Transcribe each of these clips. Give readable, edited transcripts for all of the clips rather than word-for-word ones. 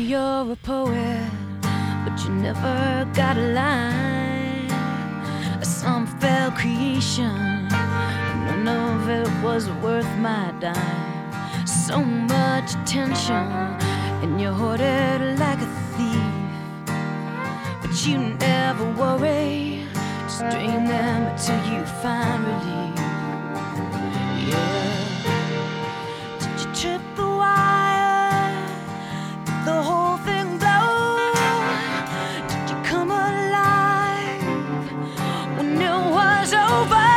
you're a poet, but you never got a line. Some fell creation, none of it was worth my dime. So much attention, and you hoarded like a thief. But you never worry, just dream them until you find relief. Yeah. Did you trip the wire? Did the whole thing blow? Did you come alive when it was over?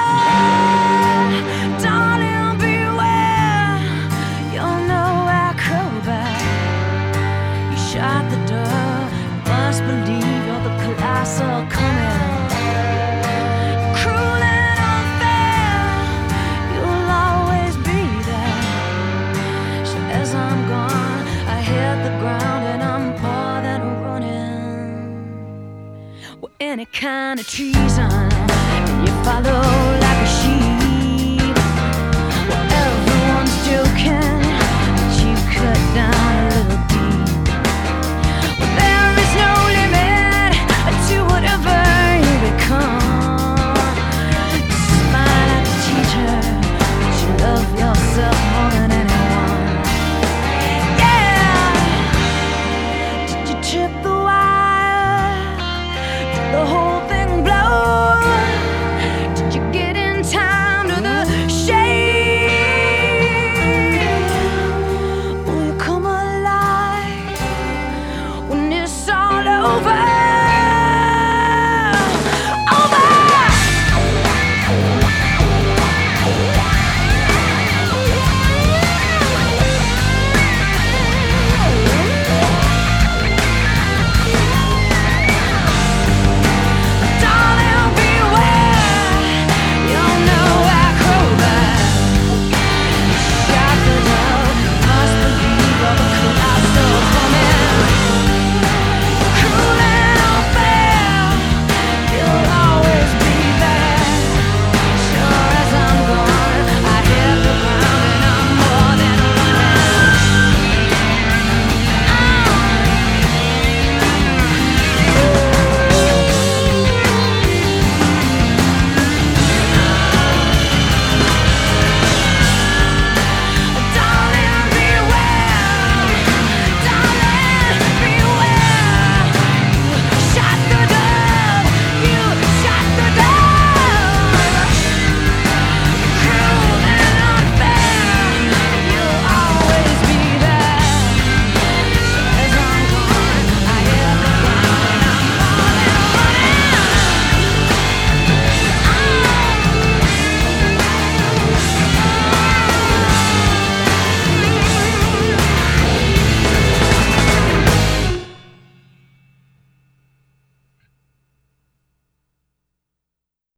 Darling, beware, you'll know I crow back. You shot the door, must believe you're the colossal coming. Cruel and unfair, you'll always be there. So as I'm gone, I hit the ground and I'm more than running. Well, any kind of treason, you follow.